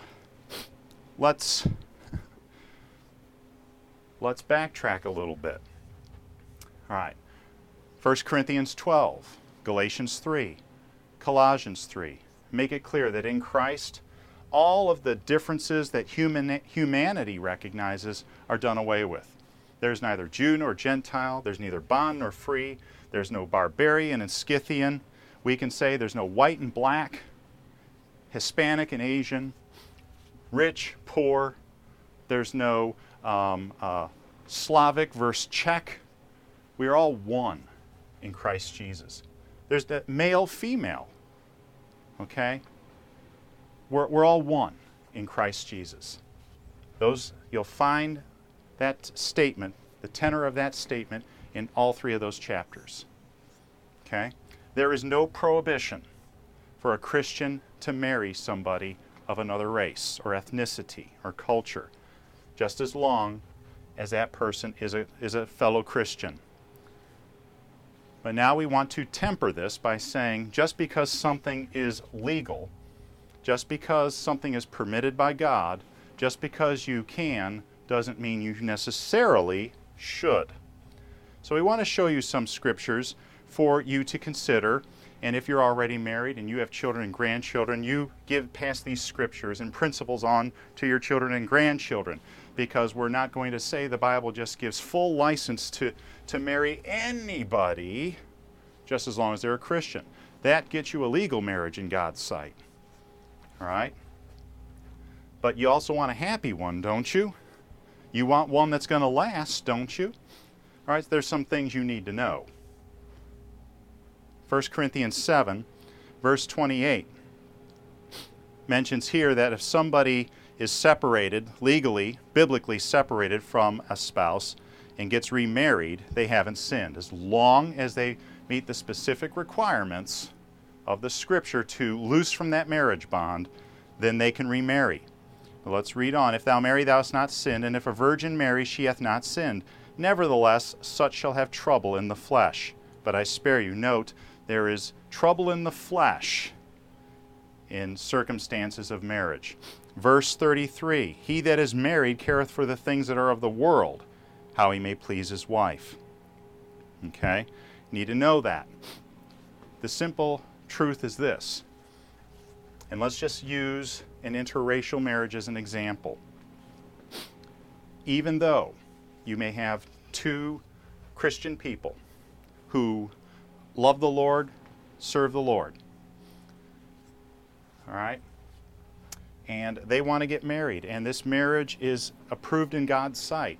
let's let's backtrack a little bit. All right. First Corinthians twelve, Galatians three, Colossians three. Make it clear that in Christ, all of the differences that human, humanity recognizes are done away with. There's neither Jew nor Gentile. There's neither bond nor free. There's no barbarian and Scythian. We can say there's no white and black, Hispanic and Asian, rich, poor. There's no um, uh, Slavic versus Czech. We are all one. in Christ Jesus. There's the male, female. Okay? We're, we're all one in Christ Jesus. Those, you'll find that statement, the tenor of that statement, in all three of those chapters. Okay? There is no prohibition for a Christian to marry somebody of another race or ethnicity or culture, just as long as that person is a, is a fellow Christian. But now we want to temper this by saying just because something is legal, just because something is permitted by God, just because you can, doesn't mean you necessarily should. So we want to show you some scriptures for you to consider. And if you're already married and you have children and grandchildren, you give pass these scriptures and principles on to your children and grandchildren, because we're not going to say the Bible just gives full license to, to marry anybody just as long as they're a Christian. That gets you a legal marriage in God's sight. All right? But you also want a happy one, don't you? You want one that's going to last, don't you? All right, there's some things you need to know. First Corinthians seven, verse twenty-eight, mentions here that if somebody is separated, legally, biblically separated from a spouse and gets remarried, they haven't sinned. As long as they meet the specific requirements of the Scripture to loose from that marriage bond, then they can remarry. Well, let's read on. If thou marry, thou hast not sinned, and if a virgin marry, she hath not sinned. Nevertheless, such shall have trouble in the flesh. But I spare you. Note, there is trouble in the flesh in circumstances of marriage. Verse thirty-three, he that is married careth for the things that are of the world, how he may please his wife. Okay? You need to know that. The simple truth is this. And let's just use an interracial marriage as an example. Even though you may have two Christian people who love the Lord, serve the Lord, all right, and they want to get married, and this marriage is approved in God's sight,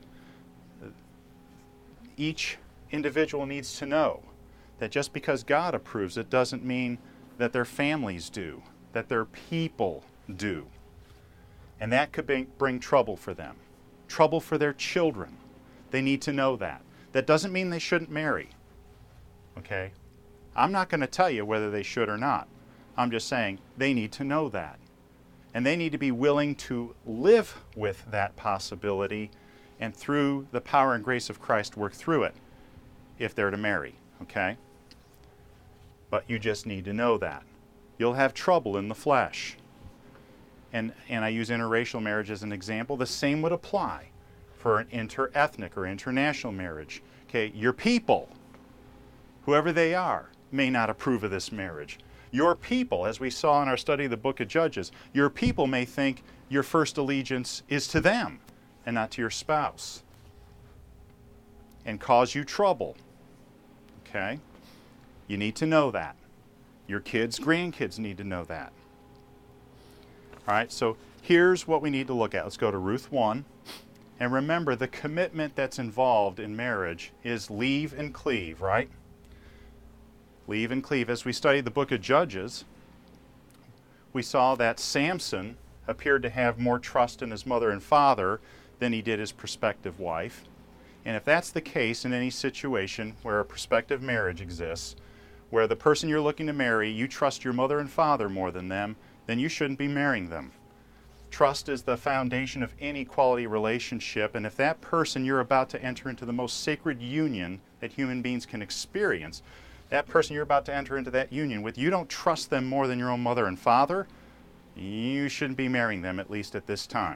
each individual needs to know that just because God approves it doesn't mean that their families do, that their people do. And that could be, bring trouble for them, trouble for their children. They need to know that. That doesn't mean they shouldn't marry. Okay? I'm not going to tell you whether they should or not. I'm just saying they need to know that. And they need to be willing to live with that possibility and through the power and grace of Christ work through it if they're to marry. Okay? But you just need to know that. You'll have trouble in the flesh. And, and I use interracial marriage as an example. The same would apply for an inter-ethnic or international marriage. Okay, your people, whoever they are, may not approve of this marriage. Your people, as we saw in our study of the book of Judges, your people may think your first allegiance is to them and not to your spouse, and cause you trouble. Okay? You need to know that. Your kids, grandkids need to know that. All right, so here's what we need to look at. Let's go to Ruth one. And remember, the commitment that's involved in marriage is leave and cleave, right? Leave and cleave. As we studied the book of Judges, we saw that Samson appeared to have more trust in his mother and father than he did his prospective wife. And if that's the case in any situation where a prospective marriage exists, where the person you're looking to marry, you trust your mother and father more than them, then you shouldn't be marrying them. Trust is the foundation of any quality relationship, and if that person you're about to enter into the most sacred union that human beings can experience, that person you're about to enter into that union with, you don't trust them more than your own mother and father, you shouldn't be marrying them, at least at this time.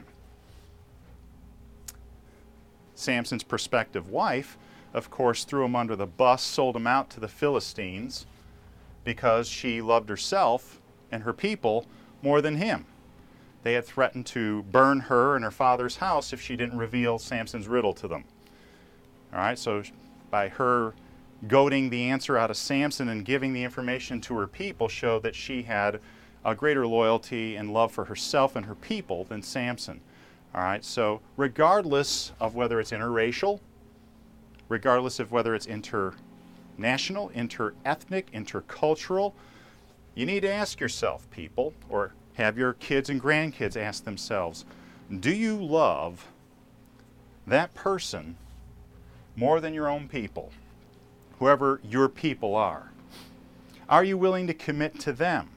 Samson's prospective wife, of course, threw him under the bus, sold him out to the Philistines because she loved herself and her people more than him. They had threatened to burn her and her father's house if she didn't reveal Samson's riddle to them. All right, so by her goading the answer out of Samson and giving the information to her people showed that she had a greater loyalty and love for herself and her people than Samson. All right, so regardless of whether it's interracial, regardless of whether it's inter national, inter-ethnic, intercultural. You need to ask yourself, people, or have your kids and grandkids ask themselves, do you love that person more than your own people, whoever your people are? Are you willing to commit to them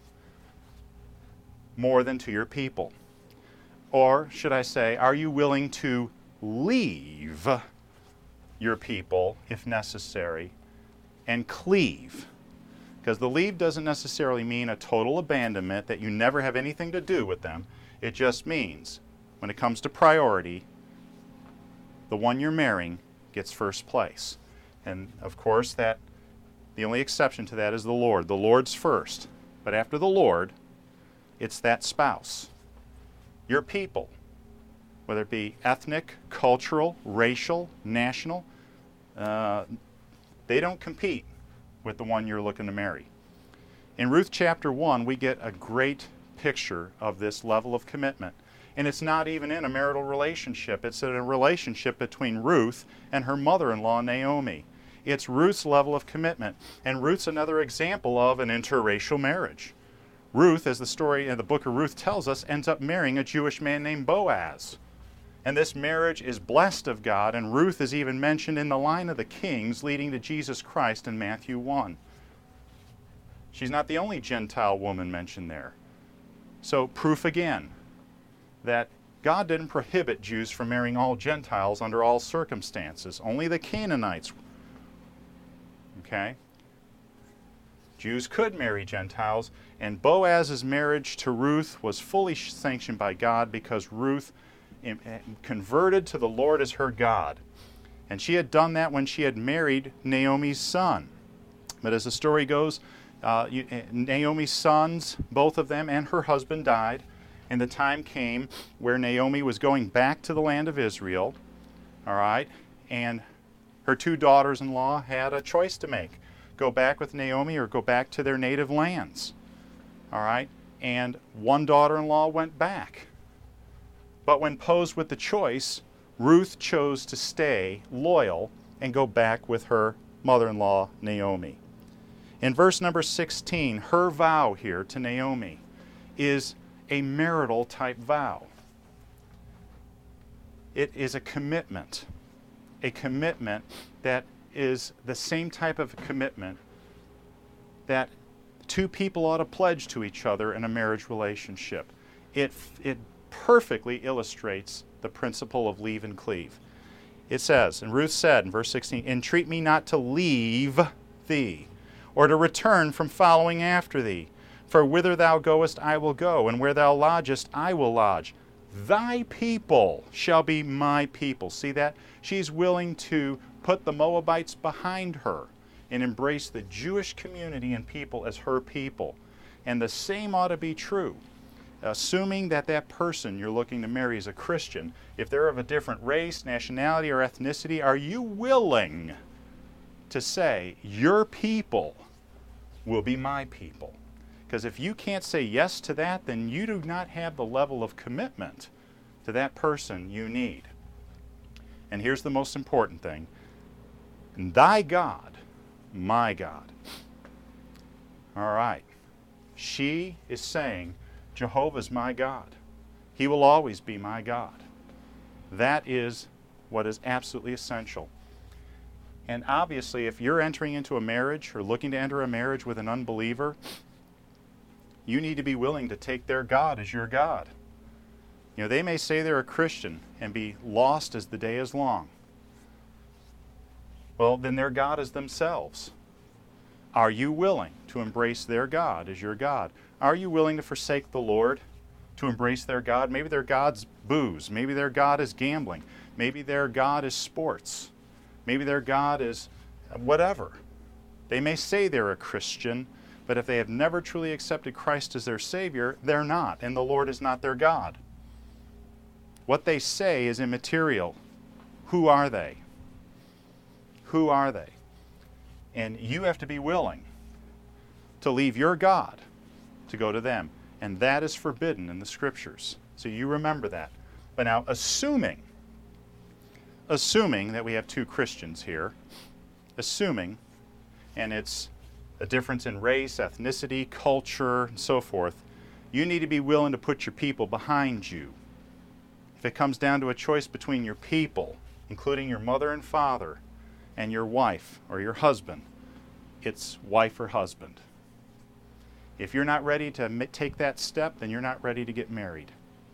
more than to your people? Or should I say, are you willing to leave your people if necessary and cleave? Because the leave doesn't necessarily mean a total abandonment, that you never have anything to do with them. It just means, when it comes to priority, the one you're marrying gets first place. And of course, that the only exception to that is the Lord. The Lord's first. But after the Lord, it's that spouse. Your people, whether it be ethnic, cultural, racial, national, uh, they don't compete with the one you're looking to marry. In Ruth chapter one, we get a great picture of this level of commitment. And it's not even in a marital relationship. It's in a relationship between Ruth and her mother-in-law, Naomi. It's Ruth's level of commitment. And Ruth's another example of an interracial marriage. Ruth, as the story in the book of Ruth tells us, ends up marrying a Jewish man named Boaz. And this marriage is blessed of God, and Ruth is even mentioned in the line of the kings leading to Jesus Christ in Matthew one. She's not the only Gentile woman mentioned there. So, proof again that God didn't prohibit Jews from marrying all Gentiles under all circumstances. Only the Canaanites. Okay? Jews could marry Gentiles, and Boaz's marriage to Ruth was fully sanctioned by God because Ruth converted to the Lord as her God. And she had done that when she had married Naomi's son. But as the story goes, uh, you, Naomi's sons, both of them, and her husband died. And the time came where Naomi was going back to the land of Israel. All right? And her two daughters-in-law had a choice to make. Go back with Naomi or go back to their native lands. All right? And one daughter-in-law went back. But when posed with the choice, Ruth chose to stay loyal and go back with her mother-in-law, Naomi. In verse number sixteen, her vow here to Naomi is a marital type vow. It is a commitment. A commitment that is the same type of commitment that two people ought to pledge to each other in a marriage relationship. It, it perfectly illustrates the principle of leave and cleave. It says, and Ruth said in verse sixteen, entreat me not to leave thee, or to return from following after thee. For whither thou goest I will go, and where thou lodgest I will lodge. Thy people shall be my people. See that? She's willing to put the Moabites behind her and embrace the Jewish community and people as her people. And the same ought to be true. Assuming that that person you're looking to marry is a Christian, if they're of a different race, nationality, or ethnicity, are you willing to say, your people will be my people? Because if you can't say yes to that, then you do not have the level of commitment to that person you need. And here's the most important thing. Thy God, my God. All right. She is saying, Jehovah's my God. He will always be my God. That is what is absolutely essential. And obviously, if you're entering into a marriage or looking to enter a marriage with an unbeliever, you need to be willing to take their God as your God. You know, they may say they're a Christian and be lost as the day is long. Well, then their God is themselves. Are you willing to embrace their God as your God? Are you willing to forsake the Lord to embrace their God? Maybe their God's booze. Maybe their God is gambling. Maybe their God is sports. Maybe their God is whatever. They may say they're a Christian, but if they have never truly accepted Christ as their Savior, they're not, and the Lord is not their God. What they say is immaterial. Who are they? Who are they? And you have to be willing to leave your God to go to them. And that is forbidden in the Scriptures. So you remember that. But now, assuming, assuming that we have two Christians here, assuming and it's a difference in race, ethnicity, culture, and so forth, you need to be willing to put your people behind you. If it comes down to a choice between your people, including your mother and father, and your wife or your husband, it's wife or husband. If you're not ready to take that step, then you're not ready to get married.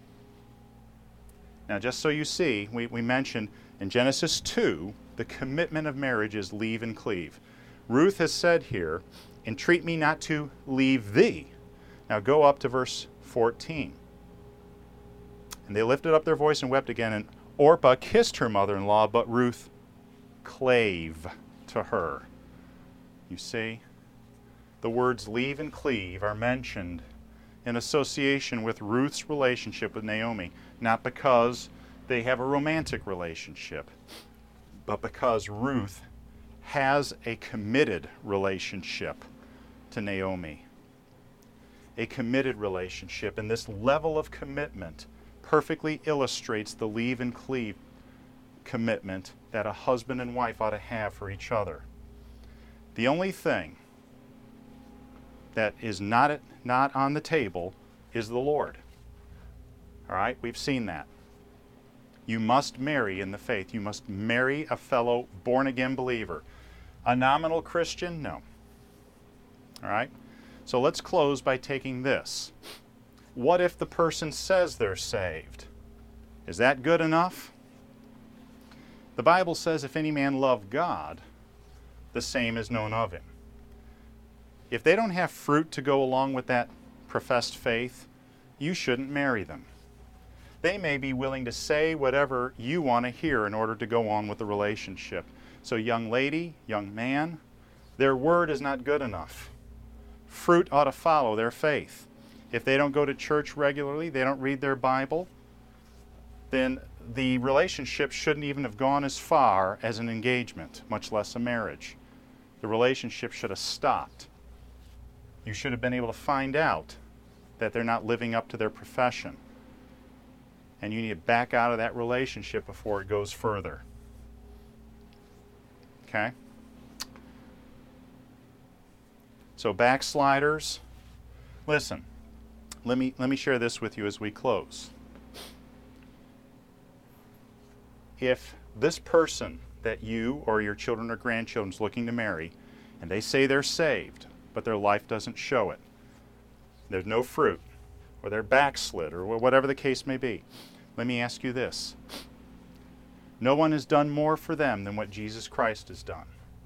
Now, just so you see, we, we mentioned in Genesis two, the commitment of marriage is leave and cleave. Ruth has said here, entreat me not to leave thee. Now go up to verse fourteen. And they lifted up their voice and wept again, and Orpah kissed her mother-in-law, but Ruth clave to her. You see? The words leave and cleave are mentioned in association with Ruth's relationship with Naomi, not because they have a romantic relationship, but because Ruth has a committed relationship to Naomi. A committed relationship, and this level of commitment perfectly illustrates the leave and cleave commitment that a husband and wife ought to have for each other. The only thing that is not, not on the table is the Lord. All right, we've seen that. You must marry in the faith. You must marry a fellow born-again believer. A nominal Christian? No. All right? So let's close by taking this. What if the person says they're saved? Is that good enough? The Bible says, if any man love God, the same is known of him. If they don't have fruit to go along with that professed faith, you shouldn't marry them. They may be willing to say whatever you want to hear in order to go on with the relationship. So young lady, young man, their word is not good enough. Fruit ought to follow their faith. If they don't go to church regularly, they don't read their Bible, then the relationship shouldn't even have gone as far as an engagement, much less a marriage. The relationship should have stopped. You should have been able to find out that they're not living up to their profession. And you need to back out of that relationship before it goes further. Okay? So backsliders, listen, let me, let me share this with you as we close. If this person that you or your children or grandchildren is looking to marry, and they say they're saved, but their life doesn't show it, there's no fruit, or they're backslid, or whatever the case may be, let me ask you this. No one has done more for them than what Jesus Christ has done.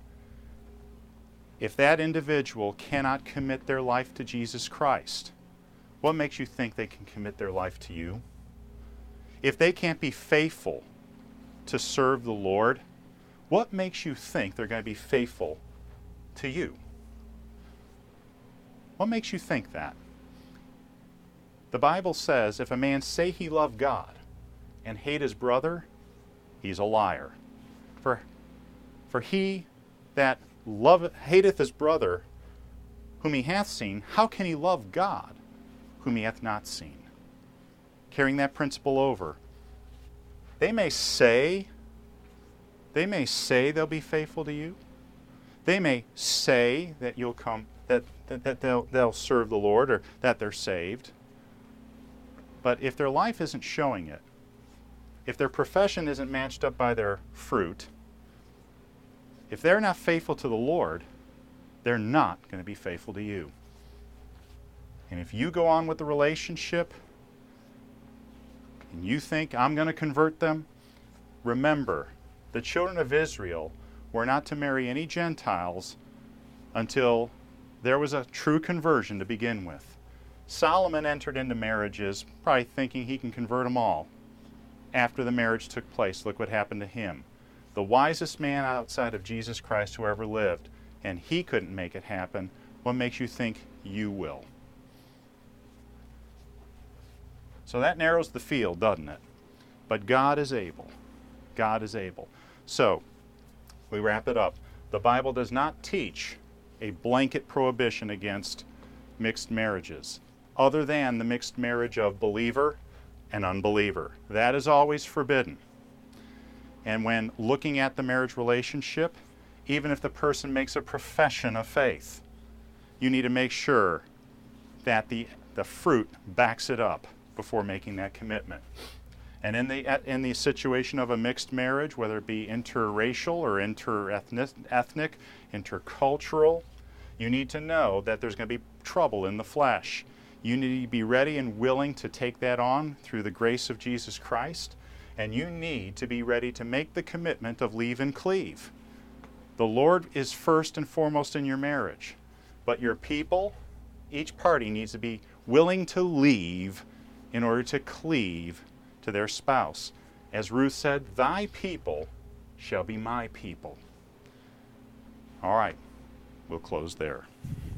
If that individual cannot commit their life to Jesus Christ, what makes you think they can commit their life to you? If they can't be faithful to serve the Lord, what makes you think they're going to be faithful to you? What makes you think that? The Bible says if a man say he love God and hate his brother, he's a liar. For, for he that love, hateth his brother whom he hath seen, how can he love God whom he hath not seen? Carrying that principle over. They may say, they may say they'll be faithful to you. They may say that you'll come, that, that, that they'll, they'll serve the Lord, or that they're saved. But if their life isn't showing it, if their profession isn't matched up by their fruit, if they're not faithful to the Lord, they're not going to be faithful to you. And if you go on with the relationship and you think, I'm going to convert them, remember, the children of Israel were not to marry any Gentiles until there was a true conversion to begin with. Solomon entered into marriages probably thinking he can convert them all. After the marriage took place, look what happened to him. The wisest man outside of Jesus Christ who ever lived, and he couldn't make it happen. What makes you think you will? So that narrows the field, doesn't it? But God is able. God is able. So, we wrap it up. The Bible does not teach a blanket prohibition against mixed marriages, other than the mixed marriage of believer and unbeliever. That is always forbidden. And when looking at the marriage relationship, even if the person makes a profession of faith. You need to make sure that the, the fruit backs it up before making that commitment. And in the in the situation of a mixed marriage, whether it be interracial or interethnic, intercultural, you need to know that there's going to be trouble in the flesh. You need to be ready and willing to take that on through the grace of Jesus Christ. And you need to be ready to make the commitment of leave and cleave. The Lord is first and foremost in your marriage. But your people, each party needs to be willing to leave in order to cleave to their spouse. As Ruth said, thy people shall be my people. All right, we'll close there.